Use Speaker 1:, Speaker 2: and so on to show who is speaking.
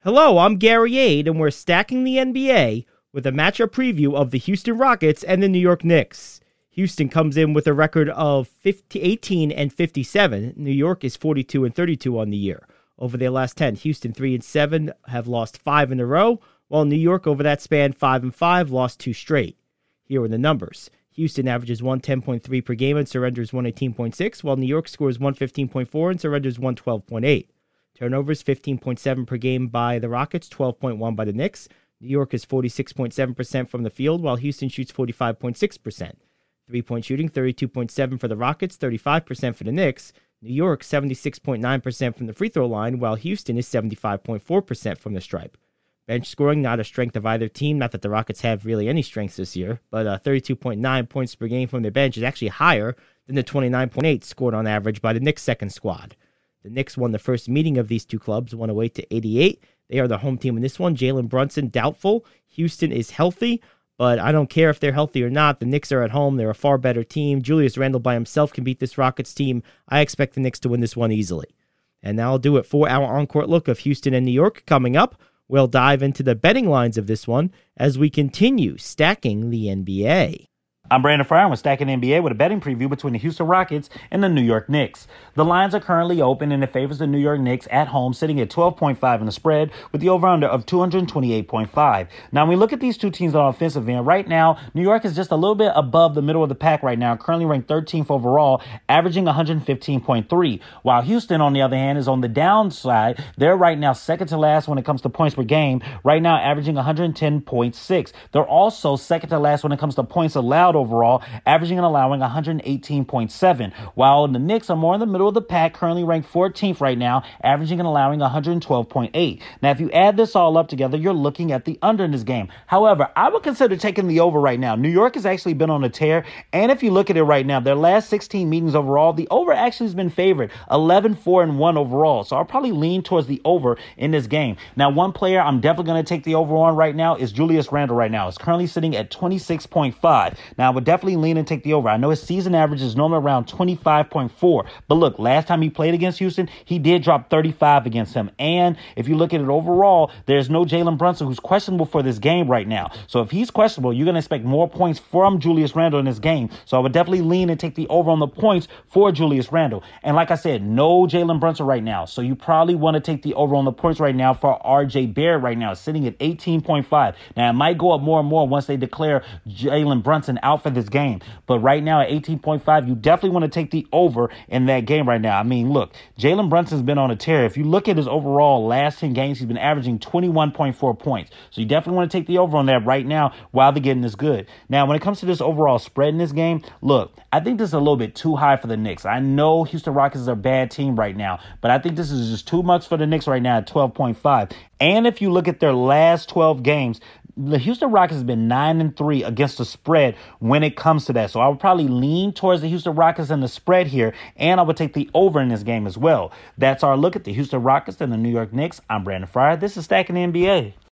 Speaker 1: Hello, I'm Gary Ade, and we're stacking the NBA with a matchup preview of the Houston Rockets and the New York Knicks. Houston comes in with a record of 18 and 57. New York is 42 and 32 on the year. Over their last 10, Houston 3 and 7 have lost 5 in a row, while New York over that span 5 and 5 lost 2 straight. Here are the numbers. Houston averages 110.3 per game and surrenders 118.6, while New York scores 115.4 and surrenders 112.8. Turnovers 15.7 per game by the Rockets, 12.1 by the Knicks. New York is 46.7% from the field, while Houston shoots 45.6%. Three-point shooting, 32.7 for the Rockets, 35% for the Knicks. New York, 76.9% from the free throw line, while Houston is 75.4% from the stripe. Bench scoring, not a strength of either team. Not that the Rockets have really any strengths this year, but 32.9 points per game from their bench is actually higher than the 29.8 scored on average by the Knicks' second squad. The Knicks won the first meeting of these two clubs, 108-88. They are the home team in this one. Jalen Brunson, doubtful. Houston is healthy, but I don't care if they're healthy or not. The Knicks are at home. They're a far better team. Julius Randle by himself can beat this Rockets team. I expect the Knicks to win this one easily. And that'll do it for our on-court look of Houston and New York. Coming up, we'll dive into the betting lines of this one as we continue stacking the NBA.
Speaker 2: I'm Brandon Fryer with Stacking NBA with a betting preview between the Houston Rockets and the New York Knicks. The lines are currently open and it favors the New York Knicks at home, sitting at 12.5 in the spread with the over-under of 228.5. Now, when we look at these two teams on offensive end, right now, New York is just a little bit above the middle of the pack right now, currently ranked 13th overall, averaging 115.3. While Houston, on the other hand, is on the downside. They're right now second to last when it comes to points per game, right now averaging 110.6. They're also second to last when it comes to points allowed overall, averaging and allowing 118.7, while the Knicks are more in the middle of the pack, currently ranked 14th right now, averaging and allowing 112.8. Now, if you add this all up together, you're looking at the under in this game. However, I would consider taking the over right now. New York has actually been on a tear, and if you look at it right now, their last 16 meetings overall, the over actually has been favored, 11-4-1 overall, so I'll probably lean towards the over in this game. Now, one player I'm definitely going to take the over on right now is Julius Randle right now. It's currently sitting at 26.5. Now, I would definitely lean and take the over. I know his season average is normally around 25.4, but look, last time he played against Houston, he did drop 35 against him. And if you look at it overall, there's no Jalen Brunson, who's questionable for this game right now. So if he's questionable, you're going to expect more points from Julius Randle in this game. So I would definitely lean and take the over on the points for Julius Randle. And like I said, no Jalen Brunson right now. So you probably want to take the over on the points right now for RJ Barrett right now, sitting at 18.5. Now, it might go up more and more once they declare Jalen Brunson out for this game. But right now at 18.5, you definitely want to take the over in that game right now. I mean, look, Jalen Brunson's been on a tear. If you look at his overall last 10 games, he's been averaging 21.4 points. So you definitely want to take the over on that right now while the getting is good. Now, when it comes to this overall spread in this game, look, I think this is a little bit too high for the Knicks. I know Houston Rockets is a bad team right now, but I think this is just too much for the Knicks right now at 12.5. And if you look at their last 12 games, the Houston Rockets has been 9-3 against the spread when it comes to that. So I would probably lean towards the Houston Rockets and the spread here, and I would take the over in this game as well. That's our look at the Houston Rockets and the New York Knicks. I'm Brandon Fryer. This is Stacking the NBA.